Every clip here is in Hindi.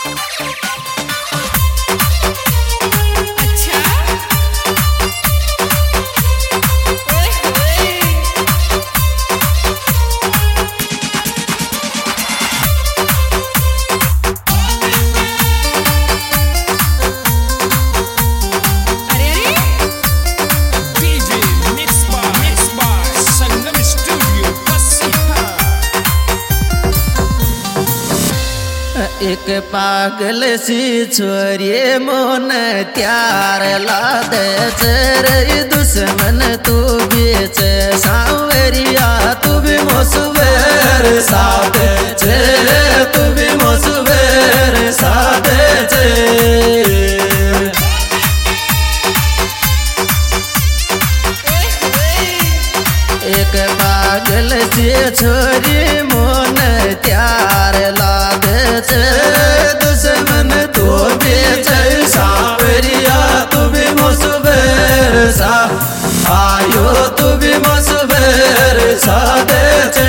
एक पागल सी छोरी मोन त्यार ला दे रे दुश्मन तू बीच सांवरिया तू भी मोसवेर साथ चे तू भी मोसवेर साथ चे। एक पागल सी छोरी मोन त्यार ला दे दुश्मन तू बेच सांवरिया तू भी मोसवेर सा आयो तू भी मोसवेर सा दे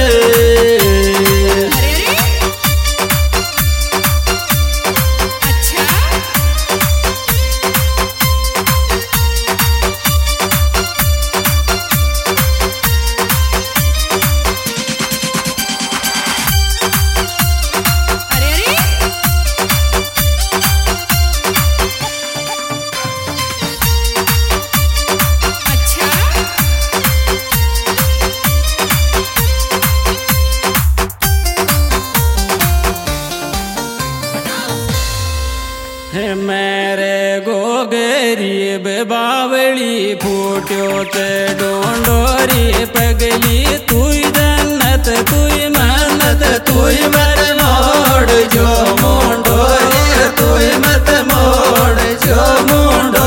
मेरे गोगरीब बावली फूट्यो ते डोंडोरी पगली तुई जन्नत तुई मन्नत तुई मत मोड़ जो मुंडोरी तुई मत मोड़ जो मुंडो।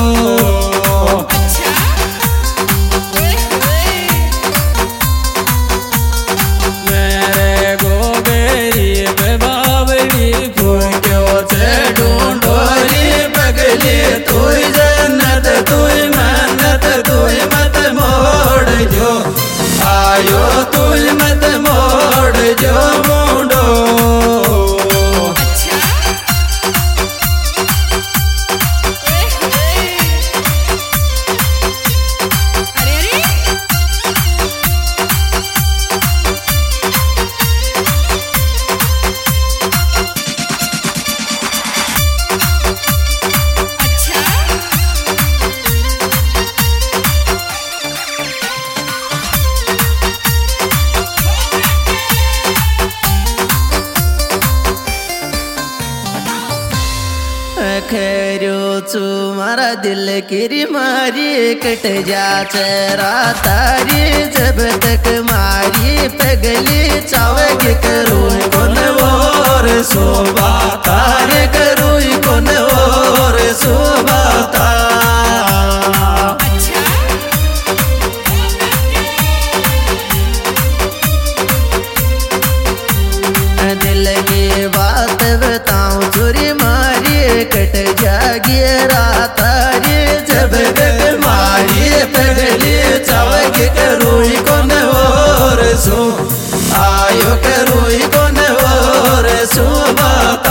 मेरे गोगरीब बावली फूट्यो ते तुई जन्नत तुई मन्नत तुई मत मोड़ जो आयो तुई मत मोड़ जो मुंडो। खैरो चू मारा दिल किरी मारी कट जा चेरा तारी जब तक मारी पगली चावेगी करूँ कौन और सोबा तार करूँ कौन और सोबा दिल की बात बताऊं चोरी मारी कट जागी रात जब तक मारी पगली चावगी करूँ कौन और सो आयो करूँ कौन और सो बाता।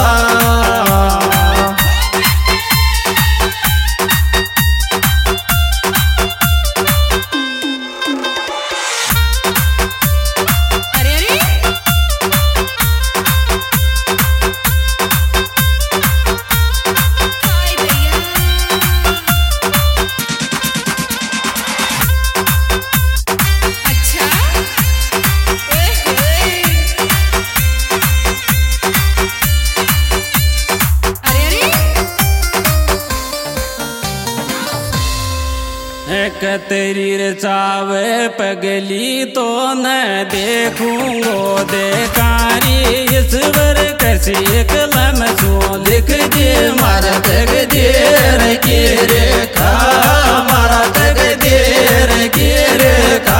कतरीर चावे पगली तो न देखूंगो देकारी ईश्वर कसी कलम सो लिख दे मारा तक देर की रेखा मारा तक देर की रेखा।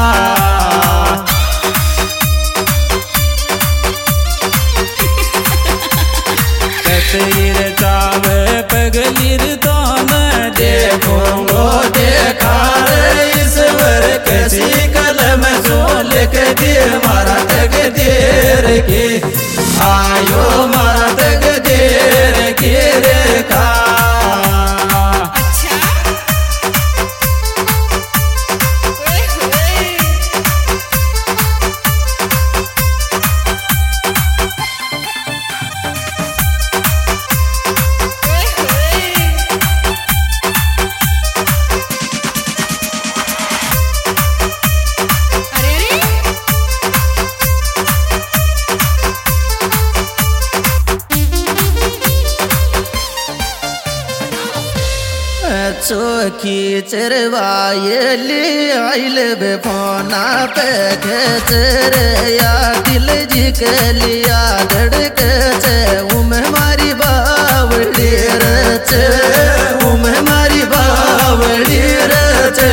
कतरीर चावे पगलीर तो न देखूंगो ईश्वर कैसी कलम सो लिख दे मारा तक देर के आयो मारा तक देर चौकी चरवायली आइल बेफोना पे खेचर या दिल जी के लिया धड़क चे उम मारी बावड़ी रचे उम मारी बावड़ी रचे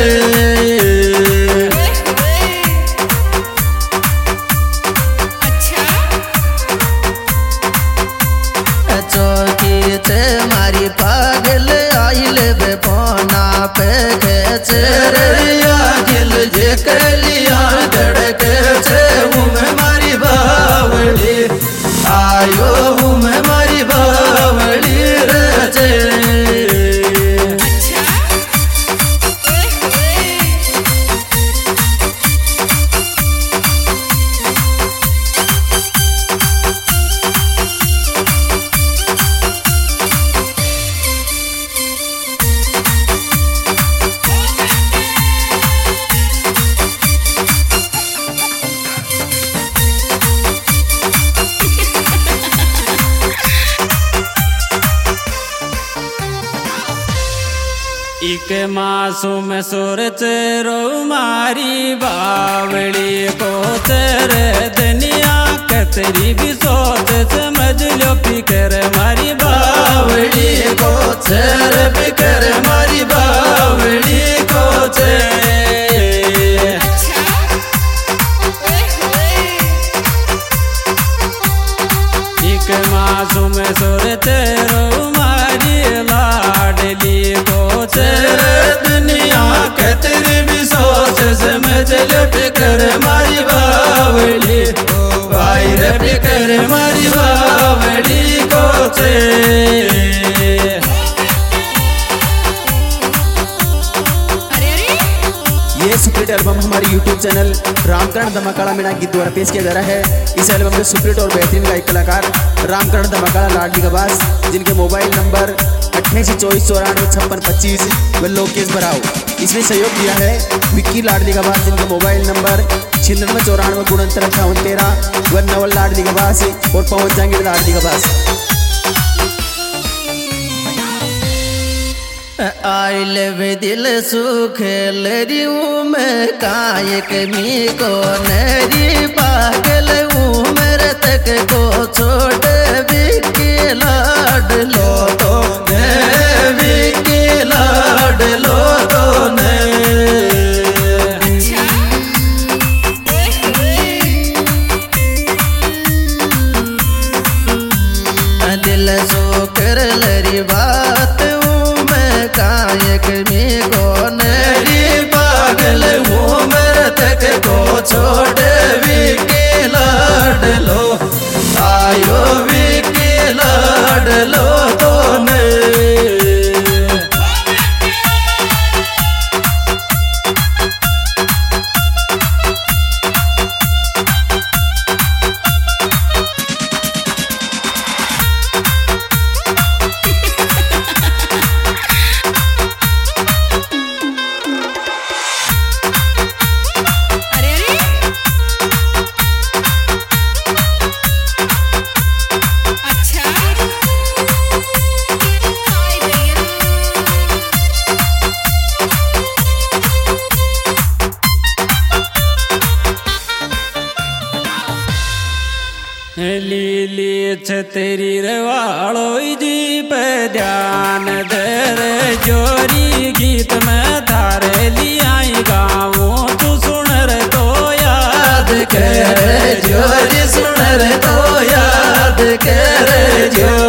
चौकी चे मारी पागल आइल बेफोना पे खेचर या दिल जी के लिया धड़क चे उम मारी बावड़ी आयो उम मारी बावड़ी रचे इक मासूम सुरत रो मारी बावड़ी को चर दुनिया कतरी भी सोच समझ लो फिकर मारी बावड़ी को चर फिकर मारी बावड़ी को चर इक मासूम सुरत रो मारी लाडली को दुनिया कतर भी सोच समझ लो फिकर मारी बावड़ी भाई रे फिकर मारी बावड़ी को ये सुपरहिट एल्बम हमारे YouTube चैनल रामकरण धमाकाड़ा मीना गीत द्वारा पेश किया जा रहा है। इस एल्बम में सुपरहिट और बेहतरीन गायक कलाकार रामकरण धमाकाड़ा लाडली गवास, जिनके मोबाइल नंबर 8894945625 व लोकेश बराव। इसमें सहयोग दिया है विक्की लाडली गवास, जिनके मोबाइल नंबर 9694 व नवल लाडली गवास और पवन जहांगीर लाडली गवास। आइल वे दिल सुख लरी उमर कायक मी को नरी पागल उमर तक को छोड़ विकी लाड लो तो विकी लाड लो तो दिल सो कर लरी बात कायक में को नरी पागल उमर तक को छोड़ विकी लाड लो आयो विकी लाड लो तो लीली छतरी रवाड़ो जी पे ध्यान दर जोरी गीत में थारे लियाई गाऊं तू सुन रे तो याद कर जोरी सुन रे तो याद कर जो